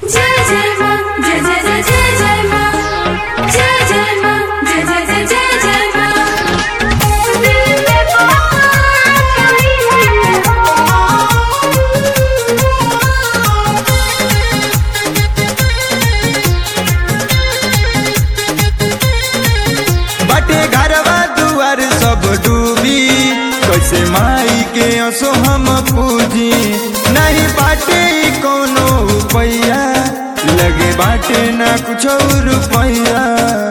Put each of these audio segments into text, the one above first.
जय जय माँ जय जय जय जय जय माँ जय जय माँ जय जय जय जय जय माँ दिल में बात आई बाटे घरवा दुआर सब डूबी कैसे माई के असो हम पूजी नहीं बाटे कोनो रुपैया लगे बाटे ना कुछ रुपैया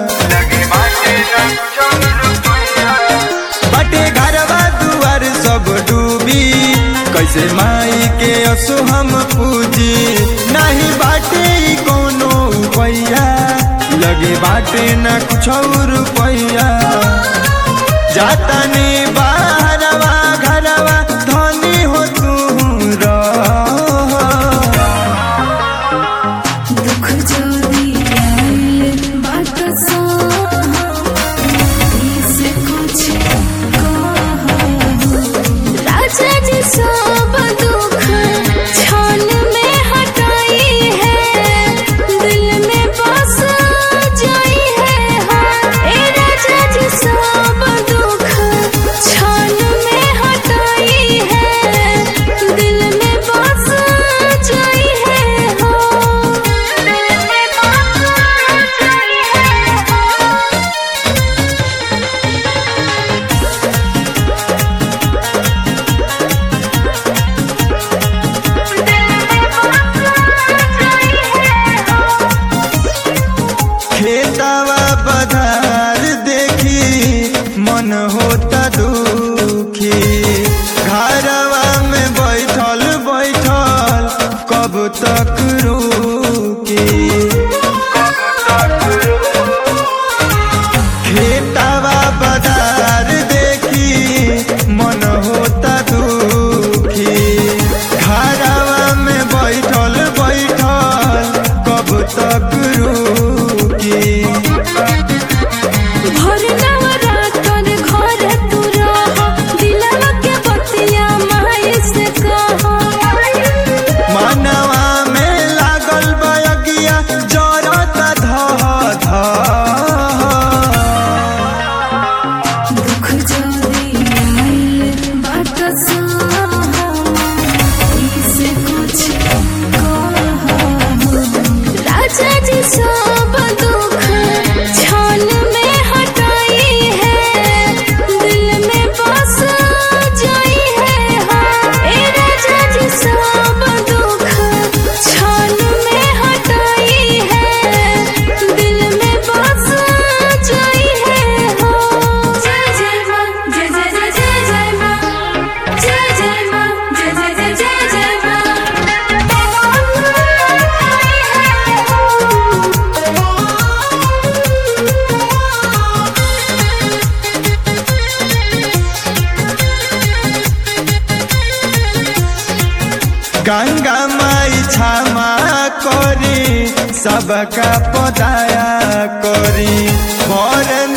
बाटे घरवा दुआर सब डूबी कैसे माई के असो हम पूजी नहीं बाटे कोनो रुपैया लगे बाटे ना कुछ रुपैया जाता ने बाहरवा घरवा धनी हो तू दुख जो दिया बात से कुछ राजा जी सब दुख क्षण में हटाई है दिल में बस जाई है ए राजा जी सब दुख क्षण में हटाई है दिल में बस जाई है दिल में बस जाई खेतवा बधार देखी मन होता दुखी घरवा में बैठल बैठल कब तक रुकी खेतवा बधार देखी मन होता दुखी घरवा में बैठल बैठल कब तक रुकी भर नवरात्र घर तू रह दिलवा के बतिया माई से कह मनवा में लागल बयगिया जरता ध दुख जो दिया बात से कुछ राजा जी सब दुख क्षण में हटाई है दिल में बस जाई है ए राजा जी सब दुख क्षण में हटाई है दिल में बस जाई है जय जय माँ जय जय जय जय जय माँ जय जय माँ जय जय जय जय जय माँ गंगा माई क्षमा करी सबका पदाया करी